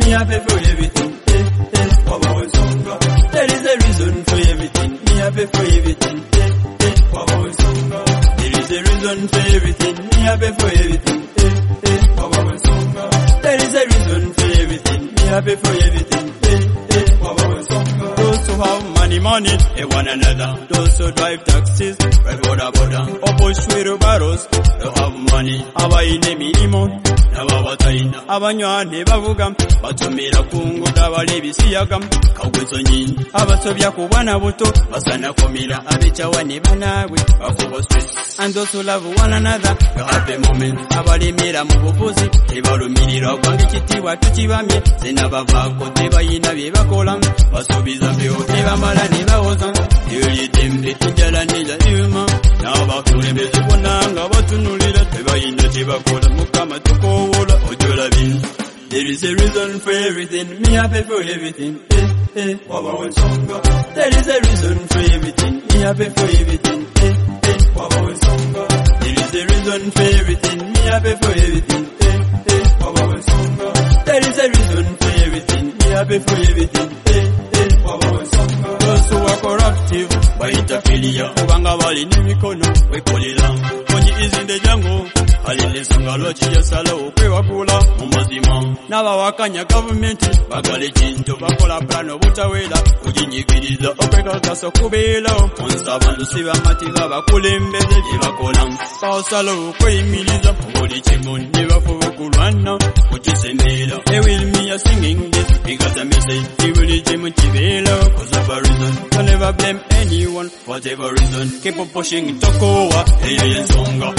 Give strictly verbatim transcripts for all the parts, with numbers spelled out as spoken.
me happy for everything. Eh, eh, Baba Wesonga. There is a reason for everything, me happy for everything. Eh, eh, Baba Wesonga. There is a reason for everything, me happy for everything. Eh, eh, Baba Wesonga. There is a reason for everything, me happy for everything. Eh, eh, Baba Wesonga. Those who have money, money, they one another. Those who drive taxis, ride border border, or push wheelbarrows, they have money. Abayine mirimo, n'ababatayina. Abanywane bavuga, batumira kunguta bali bisiyaga. Kagwezo nyinyi, abasobya ku bwana buto, basana komira abechawani banawe, bakuba stress. And those who love one another, they have a moment. Abalimira mu buvuzi, tebalumirira kwange kitiibwa tukibamye. Zinabavaako tebayina bye bakola, basuubiza mbyo tebamala ne bawoza. Yolitembe enjala nejaluma, n'abakulembeze bonna nga batunulira tebayina kye bakola. Mukama tukoowola ojolabi. There is a reason for everything, me happy for everything. Eh, eh, Baba Wesonga. There is a reason for everything, me happy for everything. Eh, eh, Baba Wesonga. There is a reason for everything, me happy for everything. Eh, eh, Baba Wesonga. There is a reason for everything, me happy for everything. Eh, eh, Baba Wesonga. Those who are corruptive, bayita filia, kubanga bali n'emikono wekolera. Onyi is in the jungle, alilesonga lwaki yasala okwewakula mu mazima. N'abawakanya gavumenti bagala ekintu bakola plan obutawera kuginyigiriza okwekakasa okubeera onsa abantu si bamatiba bakulembeze bye bakola basala okweyimiriza buli kimu ne bafuba okulwana kukisemera. They will me a singing this because I message buli kimu kibeera cause of a reason. Don't never blame anyone for whatever reason. Keep on pushing tokowa eyo yensonga.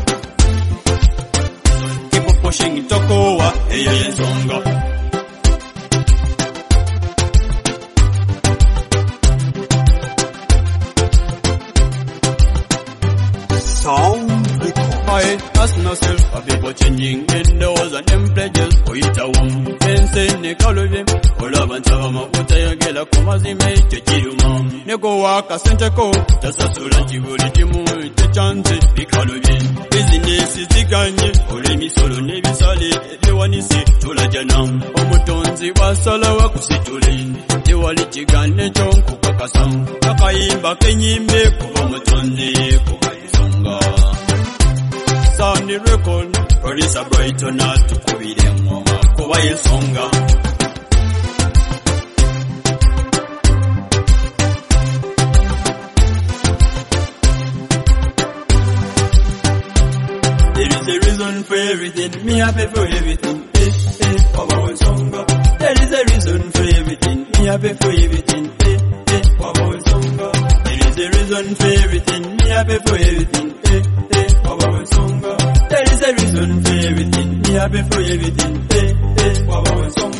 Pushing tokowa, eyo yensonga. Sound record. I ask myself, are people changing in those and them pledges? Oyita wum, pense ne kalove. Olabantaba mafuta yagela kumazime chechiruma. Neko waka senteko, tasasula chibuli timu chechanze bikalove. Business ziganye, ole misolo nebisale ebiwanise tulajana. Omutonzi wasala wakusitule, tewali kigane ky'onkukakasa. Akayimba kenyimbe kuba omutonzi kuba ensonga. Sound record, producer Brighton atukubire ngoma kuba ensonga. There is a reason for everything, me happy for everything. Eh, eh, Baba Wesonga. There is a reason for everything, me happy for everything. Eh, eh, Baba Wesonga. There is a reason for everything, me happy for everything. Eh, eh, Baba Wesonga. There is a reason for everything, me happy for everything. Eh, eh, Baba Wesonga.